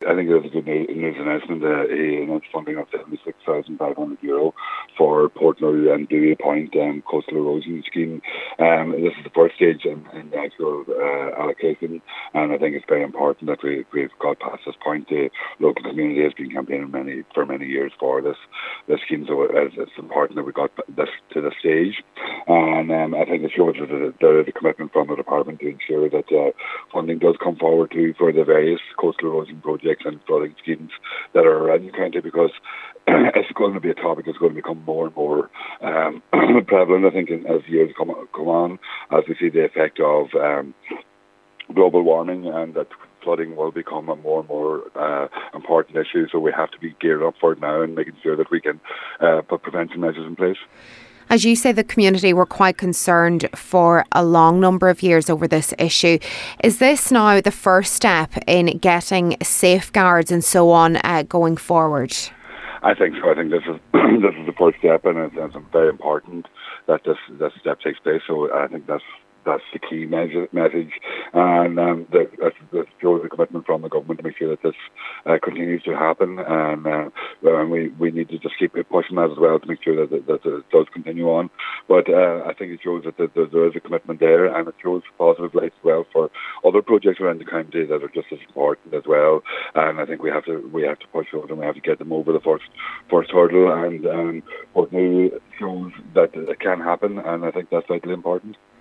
I think it was a good news announcement. He announced funding of €76,500 for Portnoy and Dewey Point coastal erosion scheme. This is the first stage in the actual allocation, and I think it's very important that we've got past this point. The local community has been campaigning for many years for this scheme, so it's important that we got this to the stage. And I think it shows that there is a commitment from the department to ensure that funding does come forward too for the various coastal erosion projects and flooding schemes that are around the county, because it's going to be a topic that's going to become more and more prevalent, I think, as years come on, as we see the effect of global warming, and that flooding will become a more and more important issue. So we have to be geared up for it now and making sure that we can put prevention measures in place. As you say, the community were quite concerned for a long number of years over this issue. Is this now the first step in getting safeguards and so on going forward? I think so. I think this is the first step, and it's very important that this step takes place. So I think that's the key message, and that shows the commitment from the government to make sure that this continues to happen, and we need to just keep pushing that as well to make sure that it does continue on. But I think it shows that there is a commitment there, and it shows positive light as well for other projects around the county that are just as important as well. And I think we have to push those, and we have to get them over the first hurdle. And Portnoy shows that it can happen, and I think that's vitally important.